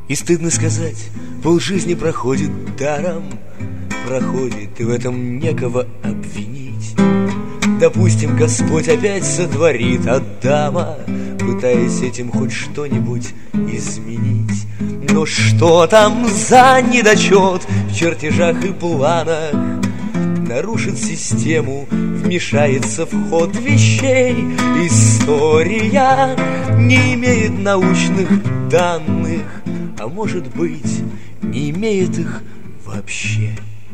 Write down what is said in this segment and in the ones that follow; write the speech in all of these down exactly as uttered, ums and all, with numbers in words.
И стыдно сказать, полжизни проходит даром, проходит, и в этом некого обвинить. Допустим, Господь опять сотворит Адама, пытаясь этим хоть что-нибудь изменить. Но что там за недочет в чертежах и планах? Нарушит систему, вмешается в ход вещей. История не имеет научных данных, а может быть, не имеет их вообще.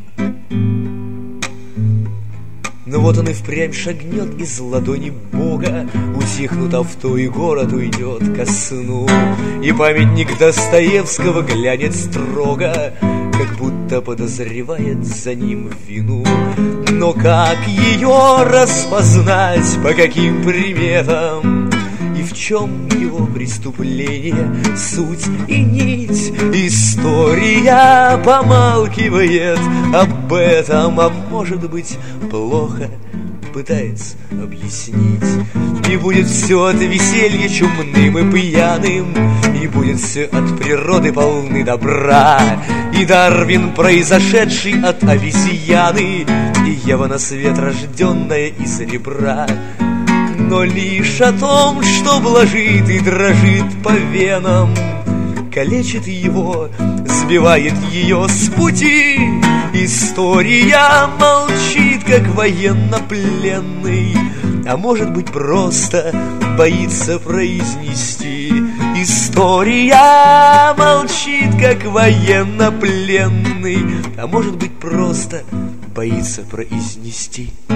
Но вот он и впрямь шагнет из ладони Бога, утихнут авто, и город уйдет ко сну. И памятник Достоевского глянет строго, как будто подозревает за ним вину. Но как ее распознать, по каким приметам? И в чем его преступление, суть и нить? История помалкивает об этом, а может быть, плохо пытается объяснить. И будет все от веселья чумным и пьяным, и будет все от природы полны добра. И Дарвин, произошедший от обезьяны, и Ева на свет, рожденная из ребра. Но лишь о том, что блажит и дрожит по венам, калечит его, сбивает ее с пути. История молчит, как военнопленный, а может быть, просто боится произнести. История молчит, как военнопленный, а может быть, просто боится произнести.